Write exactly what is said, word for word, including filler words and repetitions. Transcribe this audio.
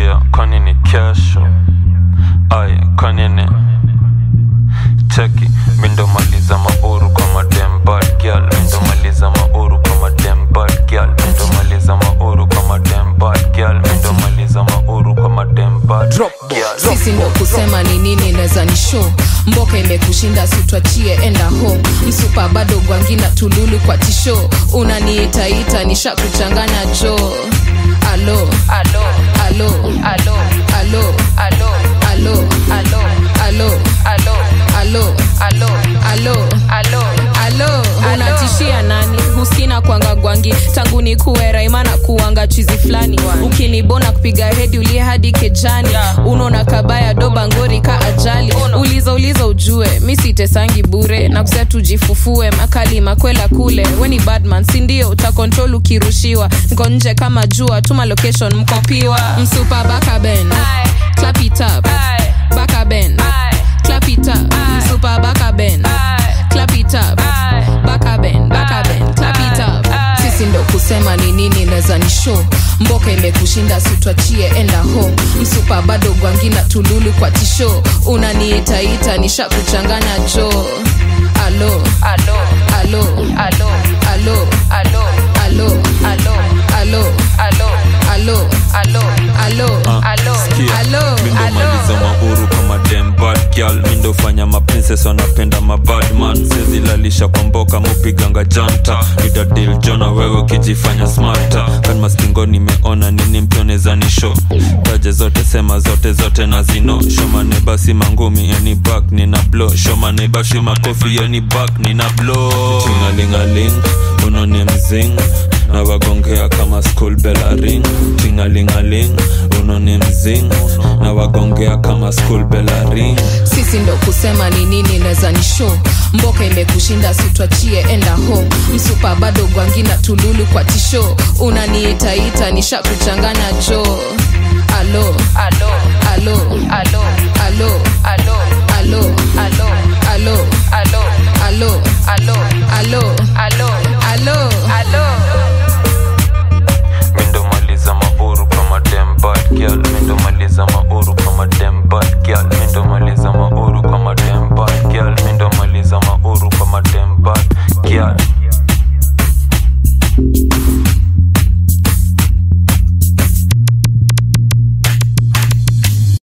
Yeah, kwani ni kesho. Aye, kwani ni cheki. Mindo maliza mauru kwa madem bad girl. Mindo maliza mauru kwa madem bad girl. Mindo maliza mauru kwa madem bad girl. Mindo maliza mauru kwa madem bad girl. Sisi ndo kusema ni nini neza ni show. Mboka imekushinda sitwachie enda home. Msupa bado gwangina tululu kwa tisho. Unaniita ita nisha kuchanganya jo. Alo, alo, alo, alo, alo, alo, alo, alo, alo, alo, alo, alo, alo, alo, alo. Unatishia nani? Huskina kuanga gwangi. Tangu ni kuwera imana kuanga chizi flani. Ukinibona kupiga hedi ulie hadi kejani. Unona kabaya doba ngori ka ajali. Uliza uliza ujue misi tesangi bure. Na kusea tujifufue makali makwela kule. Weni badman sindio utakontrol ukirushiwa. Nko nje kama jua tuma location mkopiwa. Msupa baka ben clap it up baka ben clap it up. Msupa baka ben clap it up baka ben baka ben clap it up. Sisi ndo kusema ni nini neza ni show. Mboka imekushinda sitwachie enda home. Msupa bado gwangina tululu kwa tisho. Unaniita ita nisha kuchanganya jo. Alo, alo, alo, alo, alo, alo, alo, alo, alo, alo, alo, alo, alo, alo, alo. Mindo maliza mauru kwa madem bad girl. Mindo fanya ma princess wanapenda ma bad man. Sezi lalisha kwa mboka mupiganga janta. Nida deal jona wewe kijifanya smarta. Kan maskingo nimeona nini mpioneza ni show. Taje zote sema zote zote na zino. Shoma neba si mangumi yani back nina blow. Shoma neba shima kofi yani back nina blow. Tingalingaling unone mzing. Na wagongea kama school bell ring. Tingalingaling unone mzing. Na wagongea kama school bell ring. Sisi ndo kusema ni nini neza ni show. Mboka imekushinda sitwachie enda home. Msupa bado gwangina tululu kwa tisho. Unaniita ita nisha kuchanganya jo. Alo, alo, alo, alo, alo, alo, alo, alo.